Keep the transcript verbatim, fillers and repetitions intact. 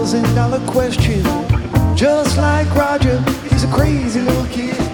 thousand dollar question. Just like Roger, he's a crazy little kid.